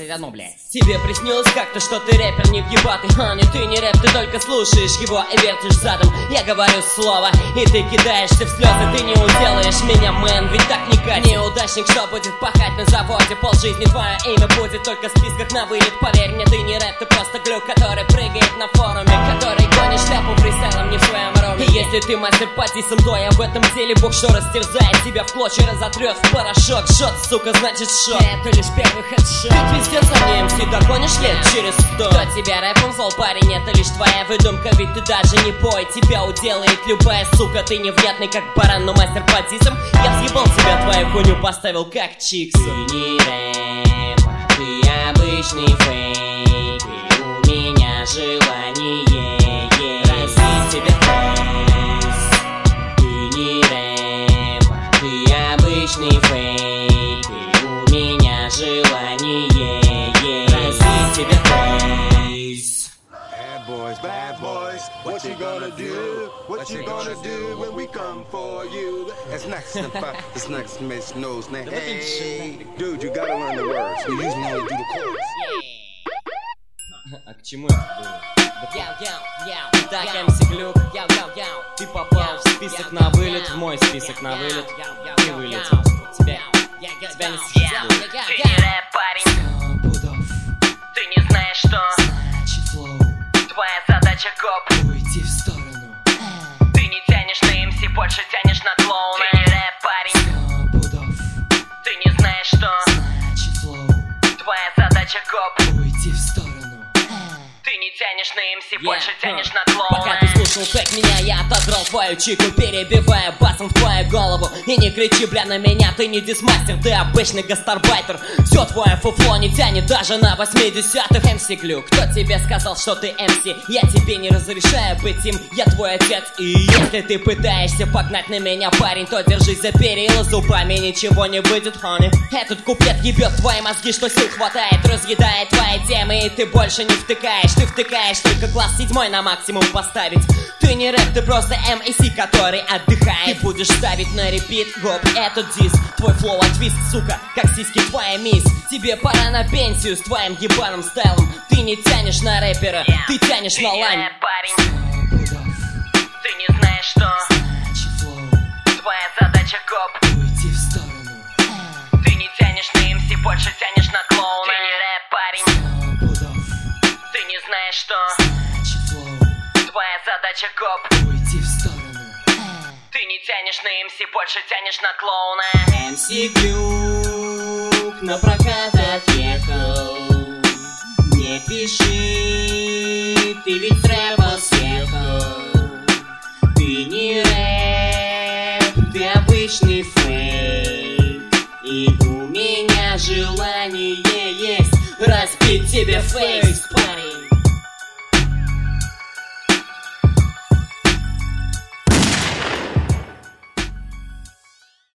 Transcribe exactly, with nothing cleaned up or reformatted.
двадцать одно, блядь. Тебе приснилось как-то, что ты рэпер не въебатый. Хани, ты не рэп, ты только слушаешь его и вертишь задом. Я говорю слово, и ты кидаешься в слезы. Ты не уделаешь меня, мэн, ведь так не катит. Неудачник, что будет пахать на заводе. Полжизни твое имя будет только в списках на вылет. Поверь мне, ты не рэп, ты просто глюк, который прыгает на форуме, который гонит шляпу фристайлом не в своем роме. И если ты мастер по дисам, то я в этом деле бог, что растерзает тебя в клочья, разотрет в порошок. Шот, сука, значит шок. Это лишь первый хедшот. Ты пиздец, а не эм си, догонишь лет через сто. Кто тебя рэпом зол, парень, это лишь твоя выдумка. Ведь ты даже не пой, тебя уделает любая сука. Ты невнятный как баран, но мастер по дисам. Я взъебал тебя, твою хуйню поставил как чикс. Ты не рэп, а ты обычный фейк. И у меня желание разить тебе фейс. Ты не рэп, а ты обычный фейк. И у меня желание разить тебе фейс. Bad boys, bad boys, what you gonna do? What you gonna do when we come for you? It's next to five, it's next to Miss Nose, man. Hey, dude, you gotta learn the words. We usually only do the chorus. А к чему это было? Итак, эм си Глюк, ты попал в список на вылет, в мой список на вылет. Ты вылетел. Тебя, тебя не существует. Ты не рэп, парень. Ты не знаешь, что значит флоу. Твоя задача коп. Уйти в сторону. Ты не тянешь на эм си, больше тянешь на клоуна. Ты не рэп, парень. Сто пудов. Ты не знаешь, что значит флоу. твоя задача коп. Уйти в сторону. Ты не тянешь на эм си, Yeah. больше тянешь на клоуна. Пока ты слушал трек меня, я отодрал твою чику, перебивая басом в твою голову. И не кричи, бля, на меня, ты не дисмастер, ты обычный гастарбайтер. Все твое фуфло не тянет даже на восьмидесятых. эм си Глюк, кто тебе сказал, что ты эм си? Я тебе не разрешаю быть им, я твой отец. И если ты пытаешься погнать на меня, парень, то держись за перила, зубами ничего не выйдет, honey. Этот куплет ебет твои мозги, что сил хватает, разъедает твои темы, и ты больше не втыкаешь. Ты втыкаешь только класс седьмой на максимум поставить. Ты не рэп, ты просто эм си, который отдыхает. Ты будешь ставить на репит, гоп, этот диск. Твой флоу отвиск, сука, как сиськи твоя мисс. Тебе пора на пенсию с твоим ебаным стайлом. Ты не тянешь на рэпера, Yeah. ты тянешь Ты на не лань. рэп, парень. Сто пудов. Ты не знаешь, что Значит флоу. твоя задача коп. Уйти в сторону. Ты не тянешь на эм си, больше тянешь на клоуна. Ты не рэп, парень. Сто пудов. Ты не знаешь, что Значит флоу. твоя задача коп. Уйти в сторону. Ты не тянешь на эм си, больше тянешь на клоуна. эм си Глюк на прокат отъехал. Не пиши, ты ведь с рэпа съехал. Ты не рэп, ты обычный фейк. И у меня желание есть разбить тебе фейс, парень.